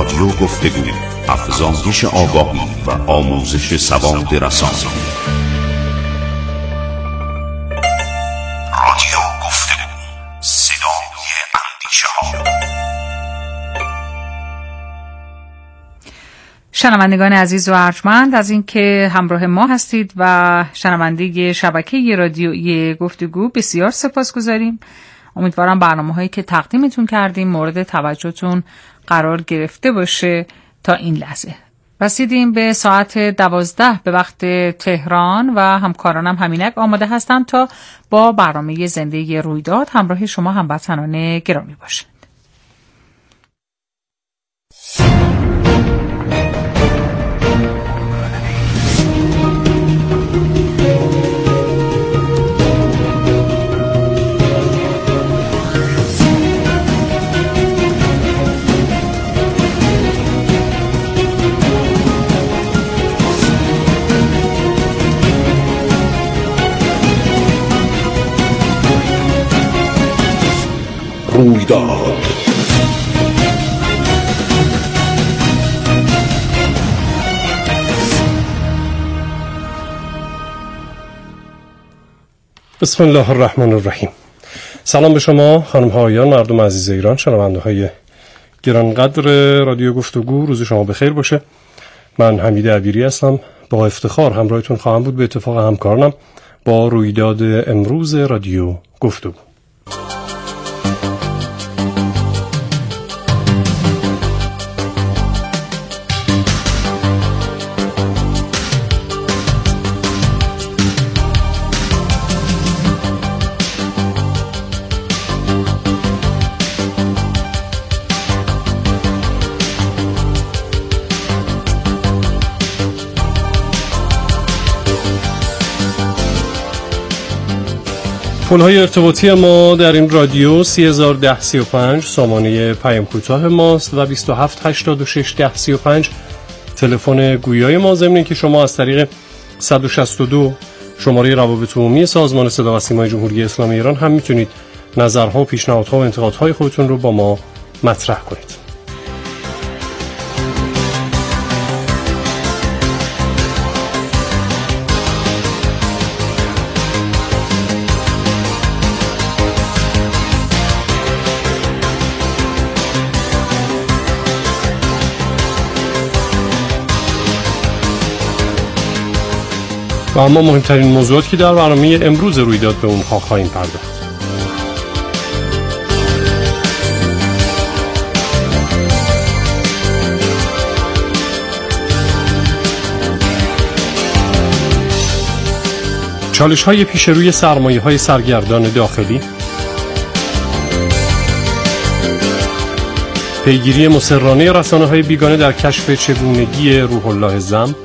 رادیو گفتگو، افزایش آگاهی و آموزش سواد رسانه‌ای. رادیو گفتگو، صدای اندیشه‌ها. شنوندگان عزیز و ارجمند، از اینکه همراه ما هستید و شنونده شبکه رادیویی گفتگو بسیار سپاسگزاریم. امیدوارم برنامه‌هایی که تقدیمتون کردیم مورد توجهتون قرار گرفته باشه. تا این لحظه رسیدیم به ساعت 12 به وقت تهران و همکارانم همینک آماده هستند تا با برنامه زنده رویداد همراه شما هموطنان گرامی باشند. رویداد بسم الله الرحمن الرحیم. سلام به شما خانم ها آقایان، مردم عزیز ایران، شنونده های گرانقدر رادیو گفتگو. روز شما بخیر باشه. من حمید عبیری هستم، با افتخار همراهتون خواهم بود به اتفاق همکارانم با رویداد امروز رادیو گفتگو. پل‌های ارتباطی ما در این رادیو 301035 سامانه پیام کوتاه ماست و 27861035 تلفن گویای ما، ضمن اینکه شما از طریق 162 شماره روابط عمومی سازمان صدا و سیمای جمهوری اسلامی ایران هم میتونید نظرها و پیشنهادها و انتقادهای خودتون رو با ما مطرح کنید. و اما مهمترین موضوعاتی که در برنامه امروز رویداد به اونها خواهیم پرداخت. چالش‌های پیش روی سرمایه‌های سرگردان داخلی، پیگیری مصرانه رسانه‌های بیگانه در کشف چگونگی روح الله زم،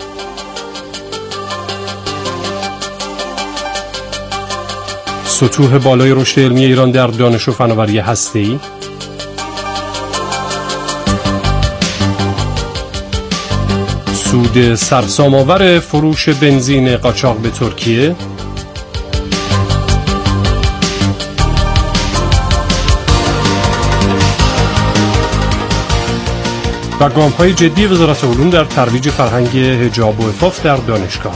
سطوح بالای رشد علمی ایران در دانش و فناوری هسته‌ای، سود سرسام‌آور فروش بنزین قاچاق به ترکیه، و گام‌های جدی وزارت علوم در ترویج فرهنگ حجاب و عفاف در دانشگاه.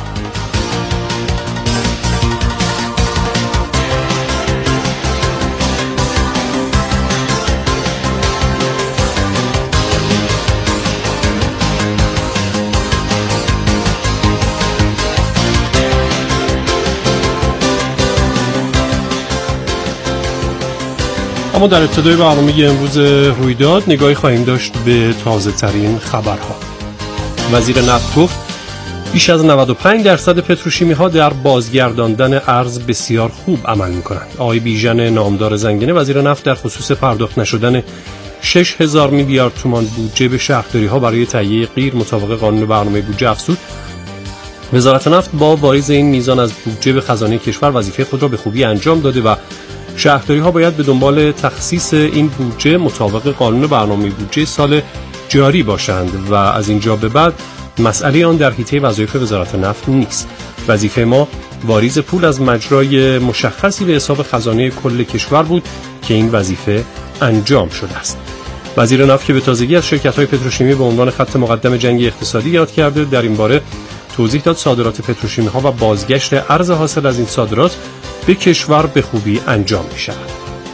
اما در ابتدای برنامه امروز رویداد نگاهی خواهیم داشت به تازه ترین خبرها. وزیر نفت گفت بیش از 95% پتروشیمی ها در بازگرداندن ارز بسیار خوب عمل می کنند. آقای بیژن نامدار زنگنه وزیر نفت در خصوص پرداخت نشدن 6000 میلیارد تومان بودجه به شهرداری ها برای تهیه غیر مطابق قانون برنامه بودجه افزود وزارت نفت با واریز این میزان از بودجه به خزانه کشور وظیفه خود را به خوبی انجام داده و شهرداری ها باید به دنبال تخصیص این بودجه مطابق قانون برنامه بودجه سال جاری باشند و از اینجا به بعد مسئله آن در حیطه وظایف وزارت نفت نیست. وظیفه ما واریز پول از مجرای مشخصی به حساب خزانه کل کشور بود که این وظیفه انجام شده است. وزیر نفت که به تازگی از شرکت‌های پتروشیمی به عنوان خط مقدم جنگ اقتصادی یاد کرده، در این باره توضیح داد صادرات پتروشیمی‌ها و بازگشت ارز حاصل از این صادرات به کشور به خوبی انجام می‌شود.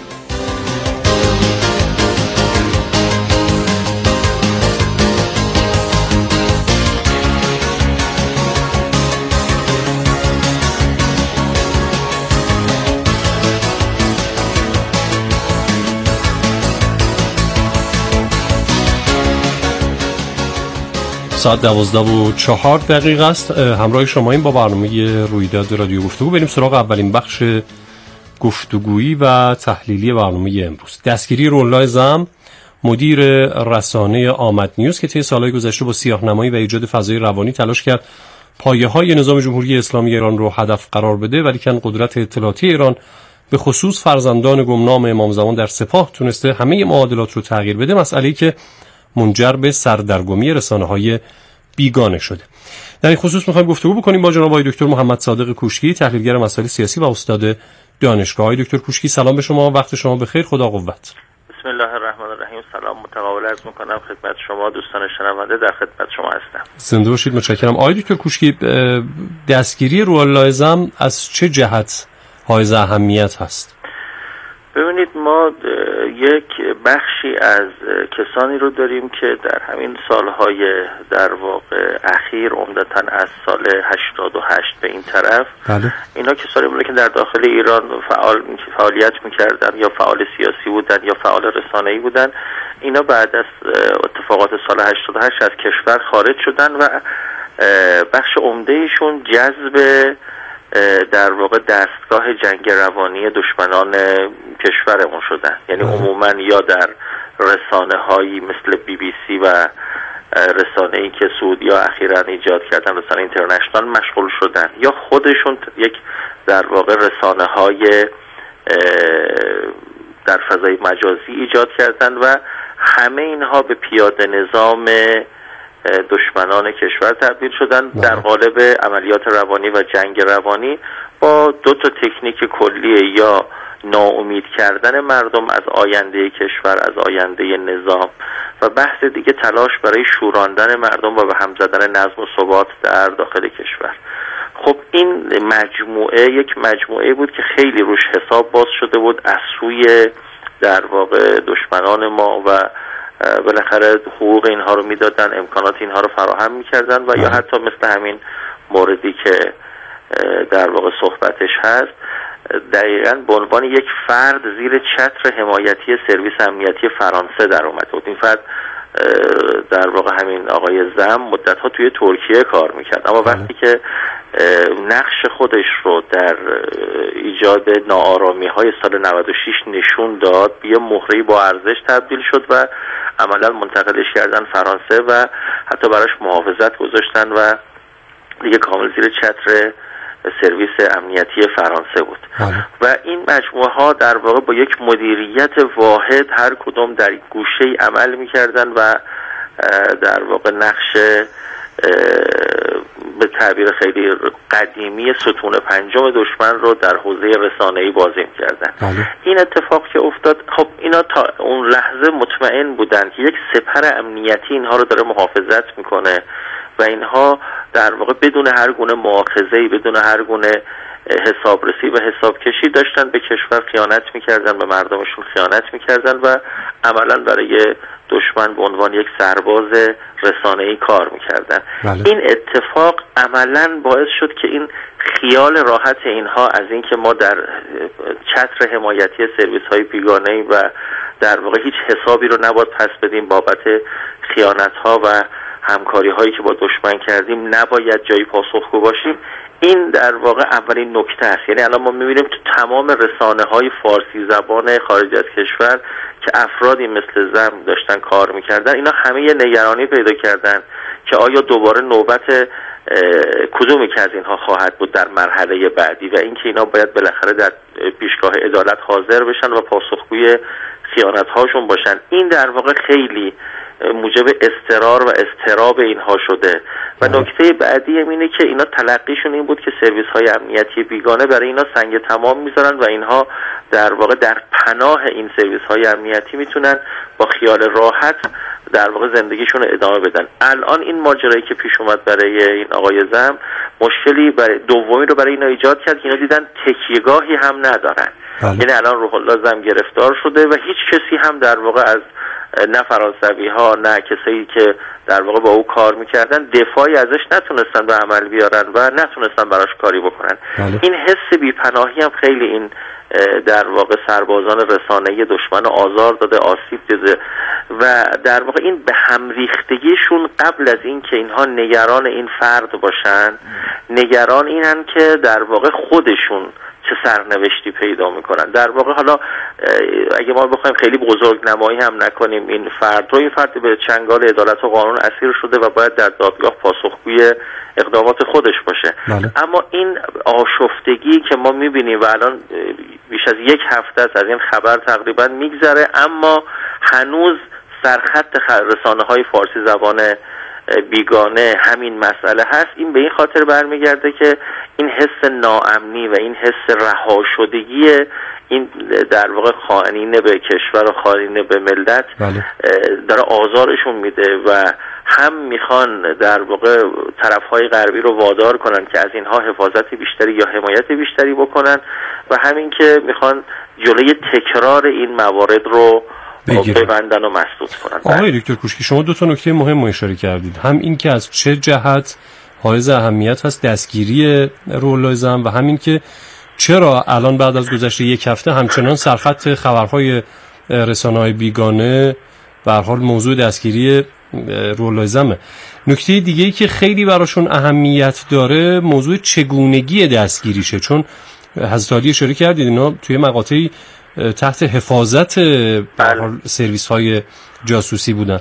ساعت 12:04 است. همراه شما این با برنامه رویداد رادیو گفتگو. بریم سراغ اولین بخش گفتگویی و تحلیلی برنامه امروز. دستگیری روح‌الله زم، مدیر رسانه آمد نیوز که طی سالهای گذشته با سیاه‌نمایی و ایجاد فضای روانی تلاش کرد پایه‌های نظام جمهوری اسلامی ایران رو هدف قرار بده، ولیکن قدرت اطلاعاتی ایران به خصوص فرزندان گمنام امام زمان در سپاه تونسته همه معادلات رو تغییر بده، مسئله‌ای که منجر به سردرگمی رسانه‌های بیگانه شده. در این خصوص می‌خوایم گفتگو بکنیم با جناب آقای دکتر محمد صادق کوشکی، تحلیلگر مسائل سیاسی و استاد دانشگاه. آقای دکتر کوشکی سلام به شما، وقت شما بخیر، خدا قوت. بسم الله الرحمن الرحیم. سلام متقابل عرض می‌کنم خدمت شما دوستان شنونده، در خدمت شما هستم. زنده باشید، متشکرم. آقای دکتر کوشکی، دستگیری روح‌الله زم از چه جهت حائز اهمیت هست؟ ببینید، ما یک بخشی از کسانی رو داریم که در همین سالهای در واقع اخیر، عمدتاً از سال 88 به این طرف، اینا کسانی بودن که در داخل ایران فعالیت میکردن، یا فعال سیاسی بودن یا فعال رسانه‌ای بودن. اینا بعد از اتفاقات سال 88 از کشور خارج شدن و بخش عمدهشون جذب در واقع دستگاه جنگ روانی دشمنان کشورمون شدن. یعنی عموما یا در رسانه هایی مثل BBC و رسانه‌ای که سعودیا اخیراً ایجاد کردن، رسانه اینترنشنال، مشغول شدن، یا خودشون یک در واقع رسانه های در فضای مجازی ایجاد کردن و همه اینها به پیاده نظام دشمنان کشور تبدیل شدن در قالب عملیات روانی و جنگ روانی با دو تا تکنیک کلیه، یا ناامید کردن مردم از آینده کشور، از آینده نظام، و بحث دیگه تلاش برای شوراندن مردم و به هم زدن نظم و ثبات در داخل کشور. خب این مجموعه یک مجموعه بود که خیلی روش حساب باز شده بود از سوی در واقع دشمنان ما و بالاخره حقوق اینها رو میدادن، امکانات اینها رو فراهم میکردن و یا حتی مثل همین موردی که در واقع صحبتش هست، دقیقاً به عنوان یک فرد زیر چتر حمایتی سرویس امنیتی فرانسه در اومده بود. این فرد در واقع همین آقای زم مدت‌ها توی ترکیه کار میکرد، اما وقتی که نقش خودش رو در ایجاد ناآرامی‌های سال 96 نشون داد، به یه مهره‌ای با ارزش تبدیل شد و عملاً منتقلش کردن فرانسه و حتی براش محافظت گذاشتن و دیگه کامل زیر چتر سرویس امنیتی فرانسه بود. و این مجموعه ها در واقع با یک مدیریت واحد هر کدوم در گوشه‌ای عمل می‌کردن و در واقع نقش به تعبیر خیلی قدیمی ستون پنجم دشمن رو در حوزه رسانه‌ای بازی می‌کردن. این اتفاق که افتاد، خب اینا تا اون لحظه مطمئن بودن که یک سپر امنیتی اینها رو داره محافظت میکنه و اینها در واقع بدون هر گونه مؤاخذه‌ای، بدون هر گونه حسابرسی و حسابکشی داشتن به کشور خیانت میکردن، به مردمشون خیانت میکردن و عملاً برای دشمن به عنوان یک سرباز رسانه‌ای کار میکردن. این اتفاق عملاً باعث شد که این خیال راحت اینها از اینکه ما در چتر حمایتی سرویس‌های بیگانه‌ای و در واقع هیچ حسابی رو نباید پس بدیم بابت خیانت‌ها و همکاری‌هایی که با دشمن کردیم، نباید جایی پاسخگو باشیم، این در واقع اولین نکته است. یعنی الان ما می‌بینیم تو تمام رسانه‌های فارسی زبان خارج از کشور که افرادی مثل زم داشتن کار می‌کردن، اینا همه یه نگرانی پیدا کردن که آیا دوباره نوبت کدومی که از اینها خواهد بود در مرحله بعدی و اینکه اینا باید بالاخره در پیشگاه عدالت حاضر بشن و پاسخگوی خیانت‌هاشون باشن. این در واقع خیلی موجب اضطرار و اضطراب اینها شده. و نکته بعدی اینه که اینا تلقیشون این بود که سرویس های امنیتی بیگانه برای اینا سنگ تمام میذارن و اینها در واقع در پناه این سرویس های امنیتی میتونن با خیال راحت در واقع زندگیشون رو ادامه بدن. الان این ماجرایی که پیش اومد برای این آقای زم مشکلی دومی رو برای اینا ایجاد کرد که اینا دیدن تکیهگاهی هم ندارن. یعنی الان روح الله زم گرفتار شده و هیچ کسی هم در واقع از نه فرانسوی ها نه کسایی که در واقع با او کار میکردن دفاعی ازش نتونستن به عمل بیارن و نتونستن براش کاری بکنن. این حس بی‌پناهی هم خیلی این در واقع سربازان رسانه‌ای دشمن آزار داده، آسیب دیده و در واقع این به هم ریختگیشون قبل از این که اینها نگران این فرد باشن، نگران اینن که در واقع خودشون چه سرنوشتی پیدا میکنن. در واقع حالا اگه ما بخوایم خیلی بزرگ نمایی هم نکنیم این فرد به چنگال عدالت و قانون اسیر شده و باید در دادگاه پاسخگوی اقدامات خودش باشه. اما این آشفتگی که ما میبینیم و الان بیش از یک هفته از این خبر تقریبا میگذره، اما هنوز سرخط رسانه‌های فارسی زبان بیگانه همین مسئله هست. این به این خاطر برمیگرده که این حس ناامنی و این حس رها شدگی این در واقع خائنین به کشور و خائنین به ملت داره آزارشون میده و هم میخوان در واقع طرفهای غربی رو وادار کنن که از اینها حفاظت بیشتری یا حمایت بیشتری بکنن و همین که میخوان جلوی تکرار این موارد رو ببندن و مسدود کنن. آقای دکتر کوشکی، شما دو تا نکته مهم اشاره کردید، هم این که از چه جهت حائز اهمیت هست دستگیری روح الله زم و همین که چرا الان بعد از گذشت یک هفته همچنان سرخط خبرهای رسانه‌های بیگانه به هر حال موضوع دستگیری روح الله زمه. نکته دیگه‌ای که خیلی براشون اهمیت داره موضوع چگونگی دستگیریشه، چون حضرت علی اشاره کردید اینا توی مقاطعی تحت حفاظت به هر حال سرویس‌های جاسوسی بودن،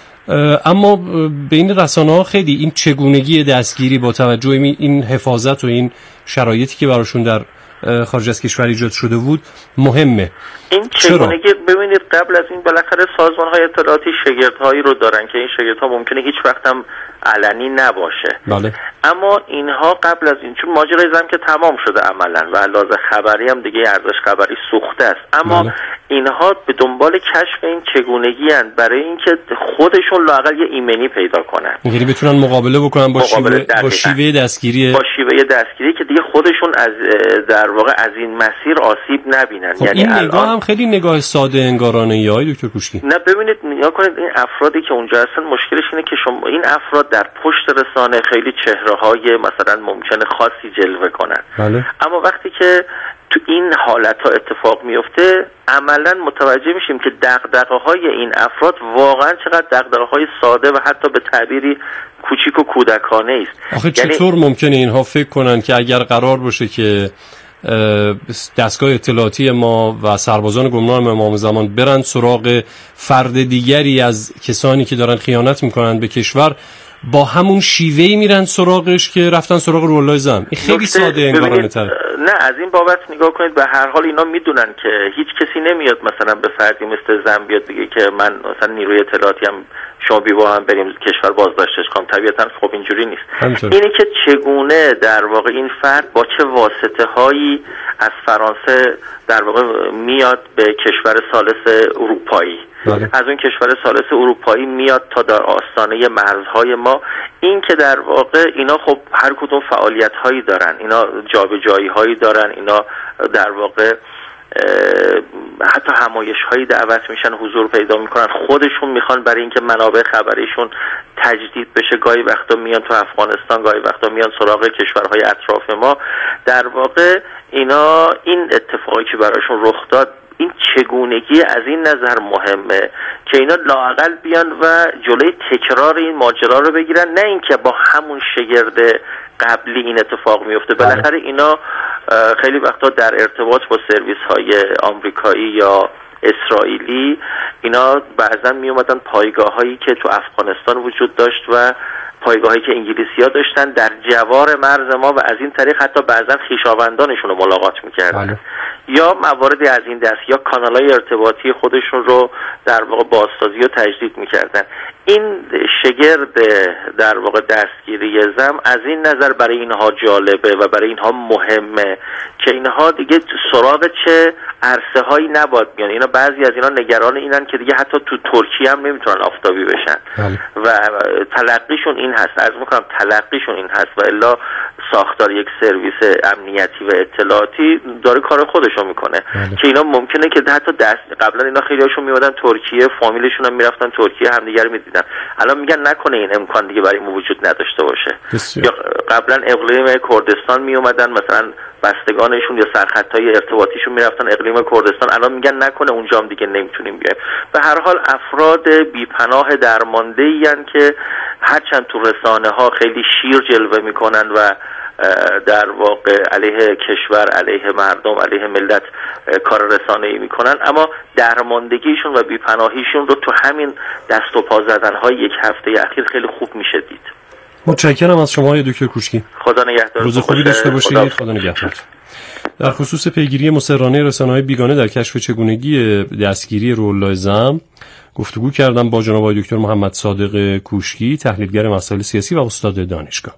اما بین رسانه‌ها خیلی این چگونگی دستگیری با توجه این حفاظت و این شرایطی که براشون در خارج از کشور ایجاد شده بود مهمه. این چگونگی ببینید قبل از این بالاخره سازمان‌های اطلاعاتی شگردهایی رو دارن که این شگردها ممکنه هیچ وقت هم علنی نباشه. بله. اما اینها قبل از این چون ماجرای زم که تمام شده عملاً و لحاظ خبری هم دیگه ارزش خبری سوخته است، اما اینها به دنبال کشف این چگونگی اند برای اینکه خودشون لااقل یه ایمنی پیدا کنن، یعنی بتونن مقابله بکنن با شیوه دستگیری که دیگه خودشون از در واقع از این مسیر آسیب نبینن. یعنی این نگاه هم خیلی نگاه ساده انگارانه ای دکتر کوشکی. نه ببینید نگاه کنید این افرادی که اونجا هستن مشکلش اینه که شما این افراد در پشت رسانه خیلی چهره‌های مثلا ممکنه خاصی جلوه کنن. اما وقتی که تو این حالت‌ها اتفاق میفته عملاً متوجه میشیم که دغدغه‌های این افراد واقعاً چقدر دغدغه‌های ساده و حتی به تعبیری کوچیک و کودکانه است. آخه چطور ممکنه اینها فکر کنن که اگر قرار باشه که دستگاه اطلاعاتی ما و سربازان گمنام امام زمان برن سراغ فرد دیگری از کسانی که دارن خیانت میکنن به کشور با همون شیوهی میرن سراغش که رفتن سراغ روح الله زم؟ این خیلی ساده انگارانه تره. نه از این بابت نگاه کنید به هر حال اینا میدونن که هیچ کسی نمیاد مثلا به فردی مثل زم بیاد بگه که من مثلا نیروی اطلاعاتی هم شما با هم بریم کشور بازداشتش کنم. طبیعتا خب اینجوری نیست. اینه که چگونه در واقع این فرد با چه واسطه هایی از فرانسه در واقع میاد به کشور ثالث اروپایی، از اون کشور ثالث اروپایی میاد تا در آستانه مرزهای ما. این که در واقع اینا خب هر کدوم فعالیت هایی دارن، اینا جابجایی هایی دارن، اینا در واقع حتی همایش هایی دعوت میشن، حضور پیدا میکنن، خودشون میخوان برای اینکه منابع خبریشون تجدید بشه. گاهی وقتا میان تو افغانستان، گاهی وقتا میان سراغ کشورهای اطراف ما. در واقع اینا این اتفاقی که براشون رخ داد این چگونگی از این نظر مهمه که اینا لااقل بیان و جلوی تکرار این ماجرا رو بگیرن، نه اینکه با همون شگرد قبلی این اتفاق میفته. بالاخره اینا خیلی وقتا در ارتباط با سرویس های آمریکایی یا اسرائیلی اینا بعضا می اومدن پایگاه هایی که تو افغانستان وجود داشت و پایگاهایی که انگلیسی ها داشتن در جوار مرز ما و از این طریق حتی بعضا خویشاوندانشون رو ملاقات میکردن یا مواردی از این دست یا کانالای ارتباطی خودشون رو در واقع بازسازی و تجدید میکردن. این شگرد در واقع دستگیری زم از این نظر برای اینها جالبه و برای اینها مهمه که اینها دیگه سراغ چه عرصه هایی نباید بیان. اینا بعضی از اینا نگران اینن که دیگه حتی تو ترکیه هم نمیتونن آفتابی بشن و تلقیشون این هست، عرض میکنم تلقیشون این هست و الا ساختار یک سرویس امنیتی و اطلاعاتی داره کار خودشو میکنه که اینا ممکنه که حتی قبلا اینا خیلی هاشون میومدن ترکیه، فامیلشون هم میرفتن ترکیه، همدیگه رو میدیدن. الان میگن نکنه این امکان دیگه برای ما وجود نداشته باشه. یا قبلا اقلیم کردستان میومدن مثلا بستگانشون یا سرخطهای ارتباطیشون میرفتن اقلیم کردستان، الان میگن نکنه اونجا هم دیگه نمیتونیم بیایم. به هر حال افراد بیپناه درمانده‌ای ان که هرچند تو رسانه ها خیلی شیر جلوه میکنن و در واقع علیه کشور، علیه مردم، علیه ملت کار رسانه‌ای میکنن، اما درماندگیشون و بیپناهیشون رو تو همین دست و پا زدن‌های یک هفته اخیر خیلی خوب میشه دید. متشکرم از شما آقای دکتر کوشکی. خدا نگهدار. روز خوبی داشته باشید. خدا نگهدار. در خصوص پیگیری مصرانه رسانه‌های بیگانه در کشف چگونگی دستگیری روح‌الله زم گفتگو کردم با جناب آقای دکتر محمد صادق کوشکی، تحلیلگر مسائل سیاسی و استاد دانشگاه.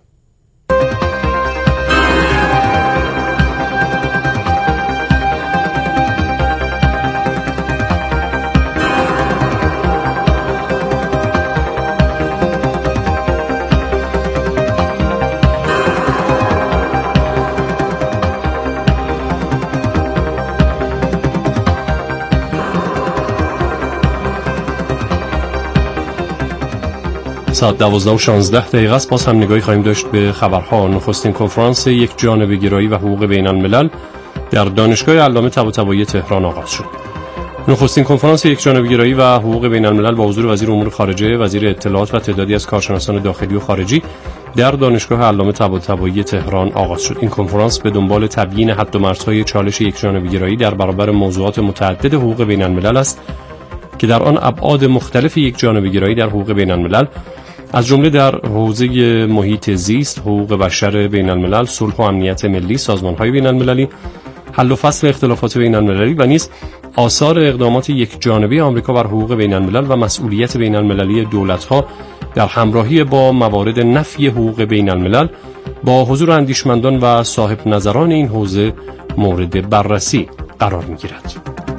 ساعت 12:16 است. باز هم نگاهی خواهیم داشت به خبرها. نخستین کنفرانس یک جانبه گرایی و حقوق بین الملل در دانشگاه علامه طباطبایی تهران آغاز شد. نخستین کنفرانس یک جانبه گرایی و حقوق بین الملل با حضور وزیر امور خارجه، وزیر اطلاعات و تعدادی از کارشناسان داخلی و خارجی در دانشگاه علامه طباطبایی تهران آغاز شد. این کنفرانس به دنبال تبیین حد و مرزهای چالش یک جانبه گرایی در برابر موضوعات متعدد حقوق بین الملل است که در آن ابعاد مختلف یک جانبه گرایی در حقوق بین الملل از جمله در حوزه محیط زیست، حقوق بشر بین الملل، صلح و امنیت ملی، سازمان‌های بین المللی، حل و فصل اختلافات بین المللی و نیز آثار اقدامات یک جانبه آمریکا بر حقوق بین الملل و مسئولیت بین المللی دولت‌ها در همراهی با موارد نفی حقوق بین الملل با حضور اندیشمندان و صاحب نظران این حوزه مورد بررسی قرار می‌گیرد.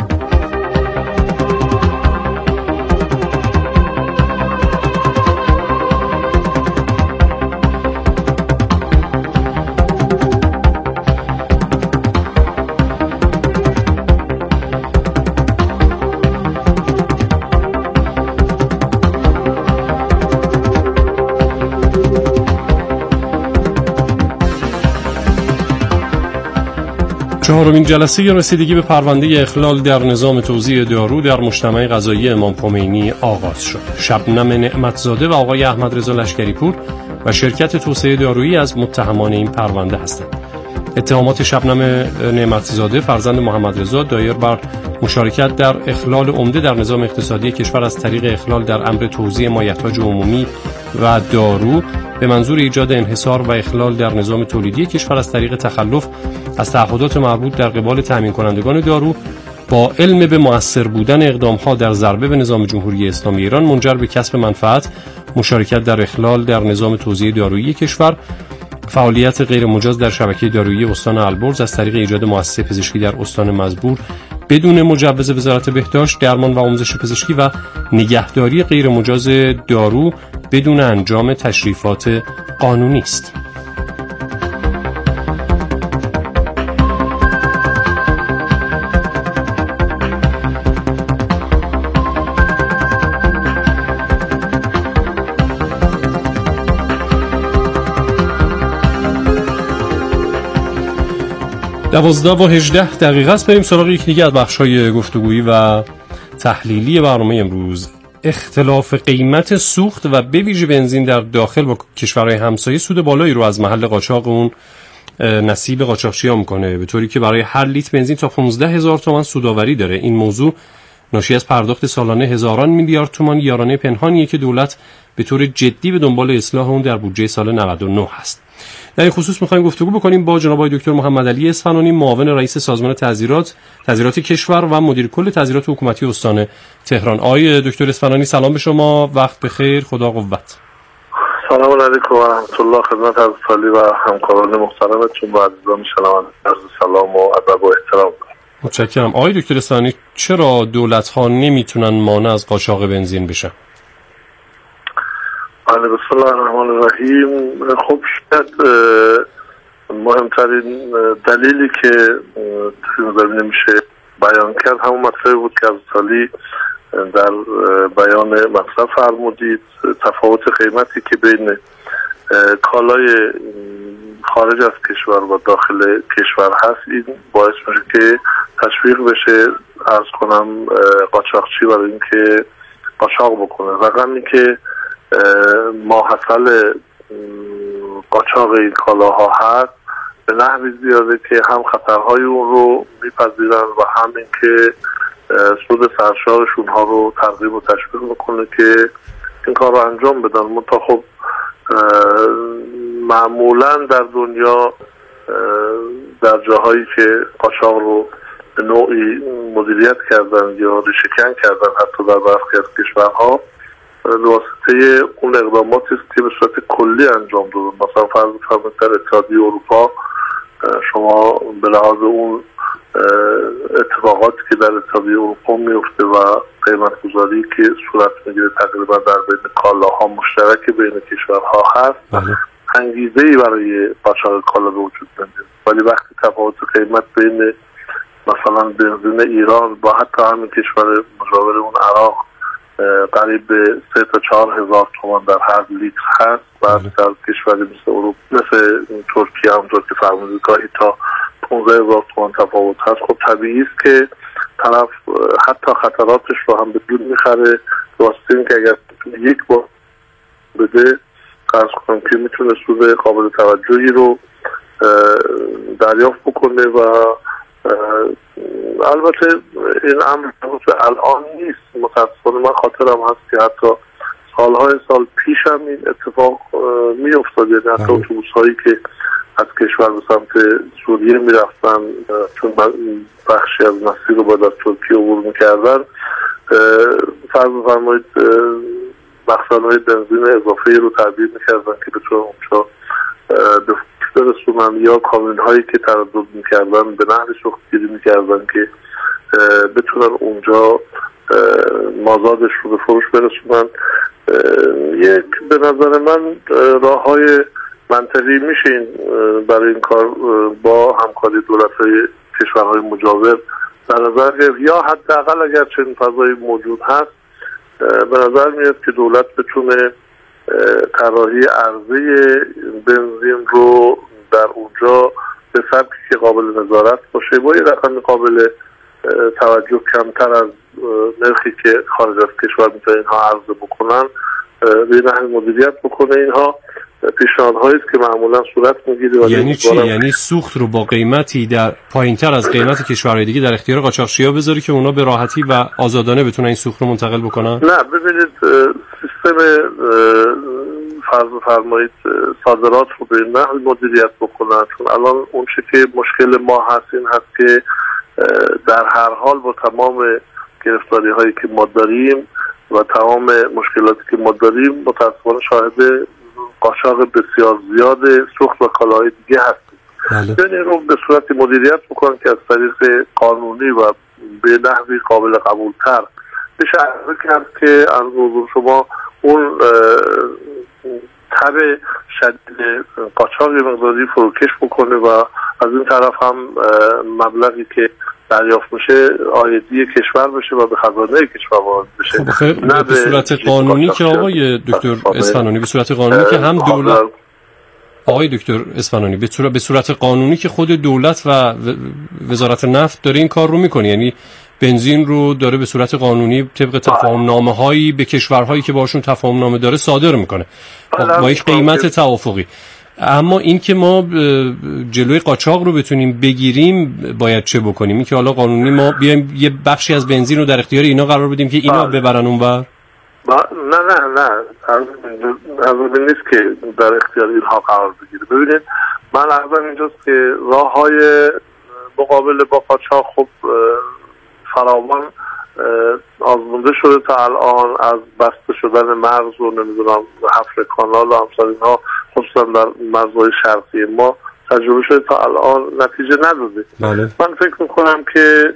چهارمین جلسه رسیدگی به پرونده اخلال در نظام توزیع دارو در مجتمع قضایی امام خمینی آغاز شد. شبنم نعمتزاده و آقای احمد رضا لشکری‌پور و شرکت توسعه دارویی از متهمان این پرونده هستند. اتهامات شبنم نعمتزاده فرزند محمد رضا دایر بر مشارکت در اخلال عمده در نظام اقتصادی کشور از طریق اخلال در امر توزیع مایحتاج عمومی و دارو به منظور ایجاد انحصار و اخلال در نظام تولیدی کشور از طریق تخلف از تعهدات مربوط در قبال تامین کنندگان دارو با علم به مؤثر بودن اقدام‌ها در ضربه به نظام جمهوری اسلامی ایران منجر به کسب منفعت، مشارکت در اخلال در نظام توزیع دارویی کشور، فعالیت غیر مجاز در شبکه دارویی استان البرز از طریق ایجاد مؤسسه پزشکی در استان مزبور بدون مجوز وزارت بهداشت، درمان و آموزش پزشکی و نگهداری غیر مجاز دارو بدون انجام تشریفات قانونی است. دوازده و 18 دقیقه است. بریم سراغ یک دیگه از بخش‌های گفتگویی و تحلیلی برنامه امروز. اختلاف قیمت سوخت و به ویژه بنزین در داخل با کشورهای همسایه سود بالایی رو از محل قاچاق اون نصیب قاچاقچی‌ها میکنه، به طوری که برای هر لیتر بنزین تا 15,000 تومان سودآوری داره. این موضوع ناشی از پرداخت سالانه هزاران میلیارد تومان یارانه پنهانیه که دولت به طور جدی به دنبال اصلاح اون در بودجه سال 99 هست. در این خصوص می‌خوایم گفتگو بکنیم با جناب آقای دکتر محمد علی اصفهانی، معاون رئیس سازمان تظاهرات کشور و مدیر کل تظاهرات حکومتی استان تهران. آقای دکتر اصفهانی سلام به شما، وقت بخیر، خدا قوت. سلام علیکم و رحمت الله. خدمت از سالی و همکاران محترمتون و عزیزان شنونده عرض سلام و ادب و احترام. متشکرم. آقای دکتر اصفهانی، چرا دولت‌ها نمیتونن مانع از قاچاق بنزین بشن؟ بله، بسم الله الرحمن الرحیم. خب شاید مهمترین دلیلی که نمیشه بیان کرد همون مطلبی بود که از سالی در بیان مطلب فرمودید. تفاوت قیمتی که بین کالای خارج از کشور و داخل کشور هست، این باعث میشه که تشویق بشه عرض کنم قاچاقچی برای اینکه قاچاق بکنه. رقمی که ماحصل قاچاق این کالاها هست به نحوی زیاده که هم خطرهای اون رو میپذیرن و هم اینکه سود سرشارشون ها رو ترغیب و تشویق میکنه که این کار رو انجام بدن. منتها خب معمولا در دنیا در جاهایی که قاچاق رو به نوعی مدیریت کردن یا ریشه‌کن کردن، حتی در برخی از کشورها، به واسطه اون اقداماتی است که به صورت کلی انجام دادن. مثلا فرض بفرمایید در اتحادیه اروپا شما به لحاظ اون اتفاقاتی که در اتحادیه اروپا میفته و قیمت گذاری که صورت میگیره تقریبا در بین کالاها مشترک بین کشورها هست، انگیزه‌ای برای قاچاق کالا به وجود میاد. ولی وقتی تفاوت قیمت بین مثلا بنزین ایران با حتی همین کشور مجاور اون عراق قریب به 3 تا 4 هزار تومان در هر لیتر هست و در کشوری مثل اروپا مثل ترکیه همونطور که فرمودید گاهی تا 15,000 تومان تفاوت هست، خب طبیعی است که طرف حتی خطراتش رو هم به دور میخره واسه اینکه اگر یک بار بده فرض کنم که میتونه سود قابل توجهی رو دریافت بکنه. و البته این امر الان نیست، متاسفانه من خاطرم هست که حتی سالهای سال پیش هم این اتفاق می افتاد. یعنی حتی اتوبوس هایی که از کشور به سمت سوریه می رفتن چون بخشی از مسیر رو باید از ترکیه عبور می کردن، فرض بفرمایید مخزن‌های بنزین اضافه رو تعبیه می کردن که بتونن اونجا به برسونن، یا کامیون هایی که تردد میکردن به نحوی سوختگیری میکردن که بتونن اونجا مازادش رو به فروش برسونن. یک به نظر من راه های منطقی میشه این برای این کار با همکاری دولت های کشورهای مجاور در نظر گرفت، یا حداقل اگر چنین فضایی موجود هست به نظر میاد که دولت بتونه طراحی عرضه بنزین رو در اونجا به سبکی که قابل نظارت باشه با یه رقم قابل توجه کمتر از نرخی که خارج از کشور میتونه اینها عرضه بکنن به نحوی مدیریت بکنه. اینها پیشنهادهایی است که معمولا صورت میگیره. یعنی چی؟ یعنی سوخت رو با قیمتی در پایینتر از قیمت کشورهای دیگه در اختیار قاچاقچی‌ها بذاری که اونا به راحتی و آزادانه بتونن این سوخت رو منتقل بکنن؟ نه، ببینید سیستم فرض بفرمایید صادرات رو به نحوی مدیریت بکنن، چون الان اون چه که مشکل ما هست این هست که در هر حال با تمام گرفتاری هایی که ما داریم و تمام مشکلاتی که ما داریم متاسفانه شاهد قاچاق بسیار زیاد سوخت و کالاهای دیگه هستیم. یعنی رو به صورتی مدیریت بکنن که از طریق قانونی و به نحوی قابل قبولتر بشه عرضه کرد که از حضور شما اون تب شدید قاچاق مقداری فروکش بکنه و از این طرف هم مبلغی که دریافت میشه عایدی کشور بشه و به خزانه کشور وارد بشه. نه به صورت قانونی که آقای دکتر اصفهانی به صورت قانونی که هم دولت آقای دکتر اصفهانی به صورت قانونی که خود دولت و وزارت نفت داره این کار رو میکنه، یعنی بنزین رو داره به صورت قانونی طبق تفاهم‌نامه‌هایی به کشورهایی که باشون تفاهم‌نامه داره صادر میکنه با یک قیمت توافقی. اما این که ما جلوی قاچاق رو بتونیم بگیریم باید چه بکنیم؟ این که حالا قانونی ما بیایم یه بخشی از بنزین رو در اختیار اینا قرار بدیم که اینا ببرن اونور؟ نه از این نیست که در اختیار اینها قرار بگیره. ببینید من عرضم اینجاست که راه های مقابل با قاچاق خب فراوان آزمونده شده تا الان، از بسته شدن مرز و نمیدونم حفر کانال و امثال اینها خصوصا در مرزهای شرقی ما تجربه شده تا الان نتیجه نداده. بله. من فکر میکنم که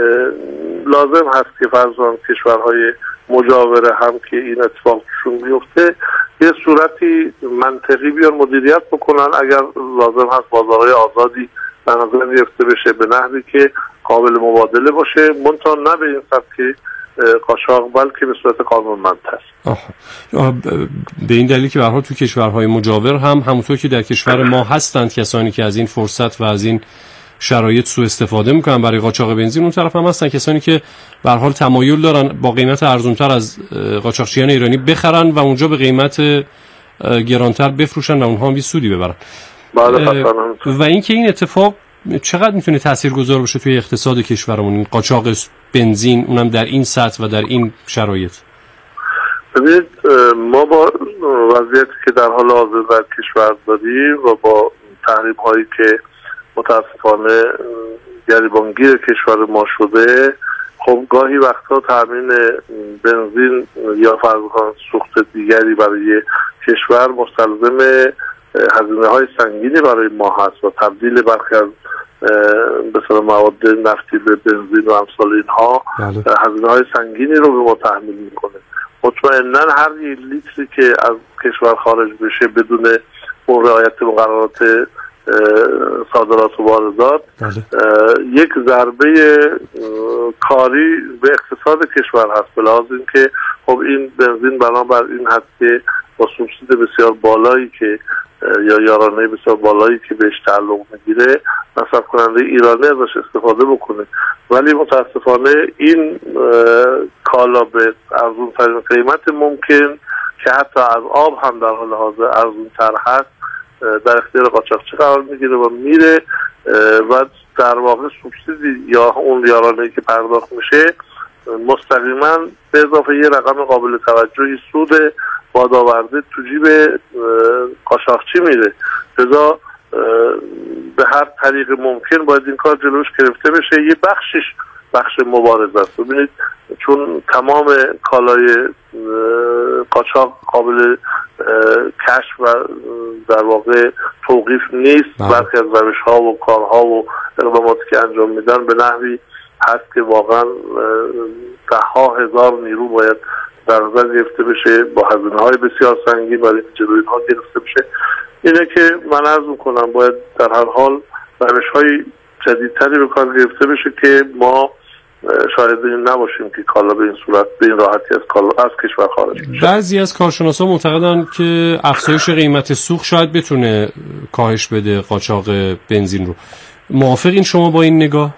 لازم هست که فرضاً کشورهای مجاوره هم که این اتفاق شون بیفته یه صورتی منطقی بیان مدیریت بکنن. اگر لازم هست بازارهای آزادی در نظر گرفته بشه به نحوی که قابل مبادله باشه، منتها نه به این سبک قاچاق بلکه به صورت قانونمند است. به این دلیل که به هر حال تو کشورهای مجاور هم همونطور که در کشور ما هستند کسانی که از این فرصت و از این شرایط سوء استفاده میکنن برای قاچاق بنزین، اون طرف هم هستن کسانی که به هر حال تمایل دارن با قیمت ارزانتر از قاچاقچیان ایرانی بخرن و اونجا به قیمت گرانتر بفروشن و اونها هم بی سودی ببرن. و اینکه این اتفاق چقدر میتونه تاثیرگذار باشه توی اقتصاد کشورمون، این قاچاق بنزین، اونم در این سطح و در این شرایط؟ ببینید ما با وضعیتی که در حال حاضر در کشور داریم و با تحریم هایی که متاسفانه گریبانگیر کشور ما شده، خب گاهی وقتا تامین بنزین یا فرضاً سوخت دیگری برای کشور مستلزم هزینه های سنگینی برای ما هست و تبدیل برخی از مثلا مواد نفتی به بنزین و امثال اینها هزینه های سنگینی رو به ما تحمیل میکنه. مطمئنا هر لیتری که از کشور خارج بشه بدون رعایت مقررات صادرات و واردات یک ضربه کاری به اقتصاد کشور هست، به لحاظ اینکه خب این بنزین بنابر این هست که با سوبسید بسیار بالایی که یا یارانه بسیار بالایی که بهش تعلق میگیره مصرف کننده ایرانی ازش استفاده بکنه، ولی متاسفانه این کالا به ارزون ترین قیمت ممکن که حتی از آب هم در حال حاضر ارزون تر هست در اختیار قاچاقچی قرار میگیره و میره و در واقع سوبسیدی یا اون یارانه‌ای که پرداخت میشه مستقیما به اضافه یه رقم قابل توجهی سود بادآورده تو جیب قاچاقچی میره. لذا به هر طریق ممکن باید این کار جلوش گرفته بشه. یه بخش مبارزه است. ببینید چون تمام کالای قاچاق قابل کشف و در واقع توقیف نیست، برخی از روش‌ها و کارها و اقداماتی که انجام میدن به نحوی هست که واقعا ده‌ها هزار نیرو باید در نظر گرفته بشه با هزینه‌های بسیار سنگین برای جلوی اینها گرفته بشه. اینه که من عرض می‌کنم باید در هر حال روش‌های جدیدتری به کار گرفته بشه که ما شاید این نباشیم که کالا به این صورت به این راحتی از کشور خارج بشه. بعضی از کارشناسان معتقدن که افزایش قیمت سوخت شاید بتونه کاهش بده قاچاق بنزین رو. موافقین شما با این نگاه؟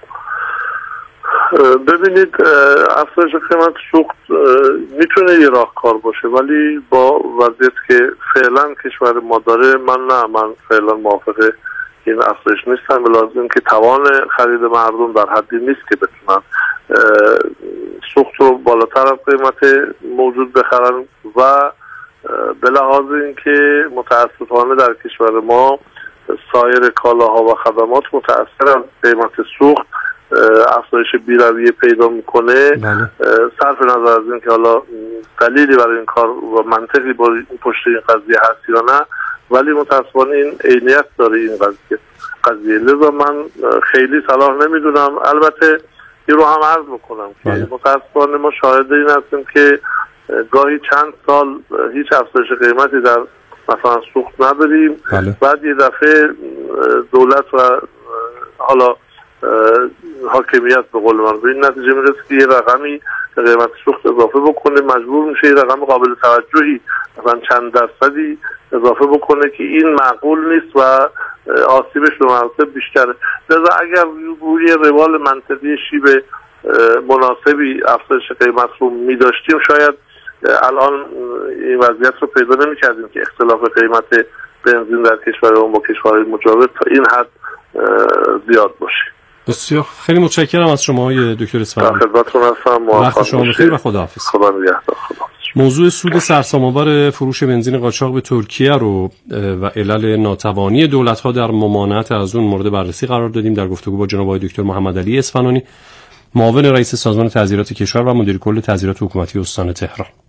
ببینید افزایش قیمت سوخت میتونه یه راهکار باشه، ولی با وضعیتی که فعلا کشور ما داره من فعلا موافق این افزایش نیستم، به لازم که توان خرید مردم در حدی نیست که بتونن سوخت رو بالاتر از قیمت موجود بخرن و به لحاظ اینکه متاسفانه در کشور ما سایر کالاها و خدمات متأثر از قیمت سوخت افزایش بی‌رویه پیدا میکنه. صرف نظر از این که حالا دلیلی برای این کار و منطقی با پشت این قضیه هست یا نه، ولی متاسفانه این عینیت داره این قضیه. لذا من خیلی صلاح نمیدونم. البته این رو هم عرض میکنم که متاسفانه ما شاهد این هستیم که گاهی چند سال هیچ افزایش قیمتی در مثلا سوخت نداریم، بعد یه دفعه دولت و حالا حاکمیت به قول من به این نتیجه میرسه که یه رقمی قیمت سوخت اضافه بکنه، مجبور میشه یه رقم قابل توجهی مثلا چند درصدی اضافه بکنه که این معقول نیست و آسیبش به مراتب بیشتره. لذا اگر روی روال منطقی شیب مناسبی افزایش قیمت رو میداشتیم شاید الان این وضعیت رو پیدا نمی‌کردیم که اختلاف قیمت بنزین در کشورمون با کشورهای مجاور تا این حد زیاد باشه. بسیار خیلی متشکرم از شما آقای دکتر اصفهانی. در خدمتتون هستم. وقت شما بخیر و خداحافظ. خدا نگهدار. موضوع سود سرسام‌آور فروش بنزین قاچاق به ترکیه رو و علل ناتوانی دولت‌ها در ممانعت از اون مورد بررسی قرار دادیم در گفتگو با جناب آقای دکتر محمدعلی اصفهانی، معاون رئیس سازمان تعزیرات کشور و مدیر کل تعزیرات حکومتی استان تهران.